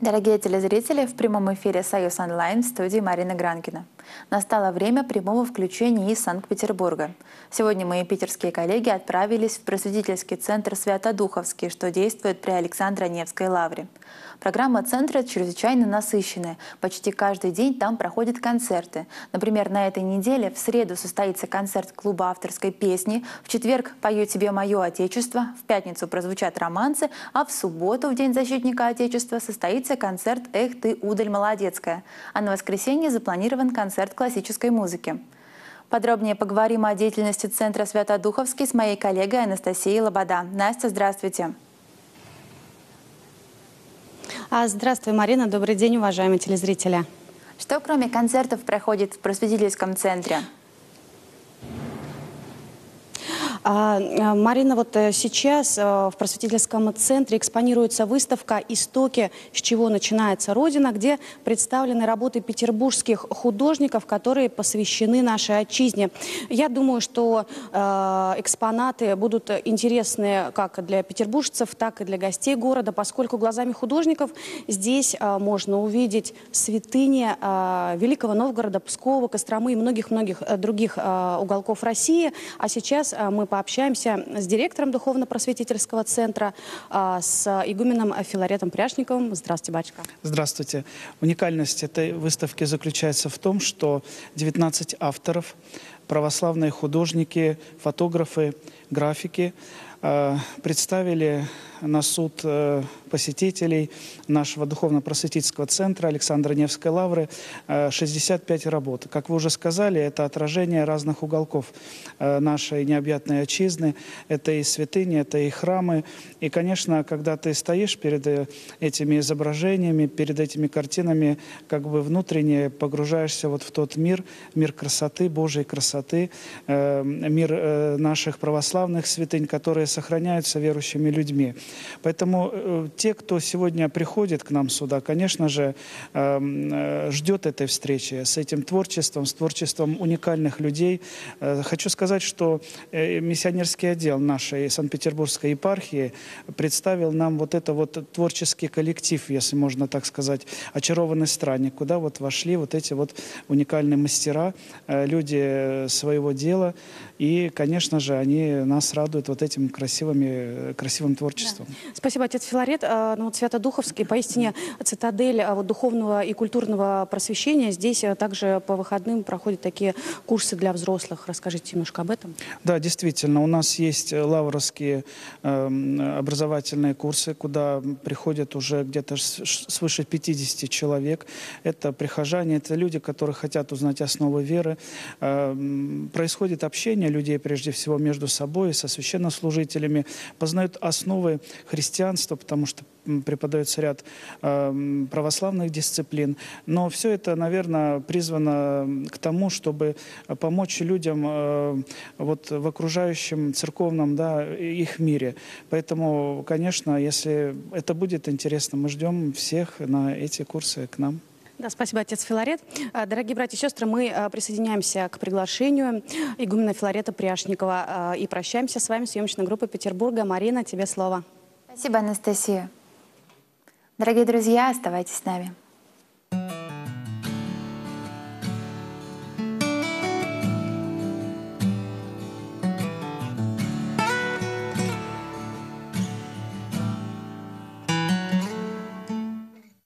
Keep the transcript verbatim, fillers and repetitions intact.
Дорогие телезрители, в прямом эфире «Союз онлайн» в студии Марина Гранкина. Настало время прямого включения из Санкт-Петербурга. Сегодня мои питерские коллеги отправились в просветительский центр Свято-Духовский, что действует при Александро-Невской лавре. Программа центра чрезвычайно насыщенная. Почти каждый день там проходят концерты. Например, на этой неделе в среду состоится концерт клуба авторской песни, в четверг «Пою тебе мое Отечество», в пятницу прозвучат романсы, а в субботу, в День защитника Отечества, состоится концерт «Эх ты, удаль молодецкая», а на воскресенье запланирован концерт классической музыки. Подробнее поговорим о деятельности Центра Свято-Духовский с моей коллегой Анастасией Лобода. Настя, здравствуйте. Здравствуй, Марина. Добрый день, уважаемые телезрители. Что кроме концертов проходит в просветительском центре? Марина, вот сейчас в просветительском центре экспонируется выставка «Истоки. С чего начинается Родина», где представлены работы петербургских художников, которые посвящены нашей отчизне. Я думаю, что экспонаты будут интересны как для петербуржцев, так и для гостей города, поскольку глазами художников здесь можно увидеть святыни Великого Новгорода, Пскова, Костромы и многих-многих других уголков России. А сейчас мы пообщаемся с директором Духовно-просветительского центра, с игуменом Филаретом Пряшниковым. Здравствуйте, батюшка. Здравствуйте. Уникальность этой выставки заключается в том, что девятнадцать авторов, православные художники, фотографы, графики представили на суд посетителей нашего духовно-просветительского центра Александро-Невской лавры шестьдесят пять работ. Как вы уже сказали, это отражение разных уголков нашей необъятной отчизны. Это и святыни, это и храмы. И, конечно, когда ты стоишь перед этими изображениями, перед этими картинами, как бы внутренне погружаешься вот в тот мир, мир красоты, Божьей красоты, мир наших православных святынь, которые сохраняются верующими людьми. Поэтому э, те, кто сегодня приходит к нам сюда, конечно же, э, э, ждет этой встречи с этим творчеством, с творчеством уникальных людей. Э, хочу сказать, что э, миссионерский отдел нашей Санкт-Петербургской епархии представил нам вот это вот творческий коллектив, если можно так сказать, очарованный странник, куда вот вошли вот эти вот уникальные мастера, э, люди своего дела. И, конечно же, они нас радуют вот этим красивыми, красивым творчеством. Да. Спасибо, отец Филарет. Ну, вот Свято-Духовский, поистине цитадель вот, духовного и культурного просвещения. Здесь также по выходным проходят такие курсы для взрослых. Расскажите немножко об этом. Да, действительно, у нас есть лавровские э, образовательные курсы, куда приходят уже где-то свыше пятидесяти человек. Это прихожане, это люди, которые хотят узнать основы веры. Э, происходит общение людей, прежде всего, между собой, со священнослужителями, познают основы христианства, потому что преподается ряд э, православных дисциплин. Но все это, наверное, призвано к тому, чтобы помочь людям э, вот, в окружающем церковном, да, их мире. Поэтому, конечно, если это будет интересно, мы ждем всех на эти курсы к нам. Да, спасибо, отец Филарет. Дорогие братья и сестры, мы присоединяемся к приглашению игумена Филарета Пряшникова и прощаемся с вами, съемочной группой Петербурга. Марина, тебе слово. Спасибо, Анастасия. Дорогие друзья, оставайтесь с нами.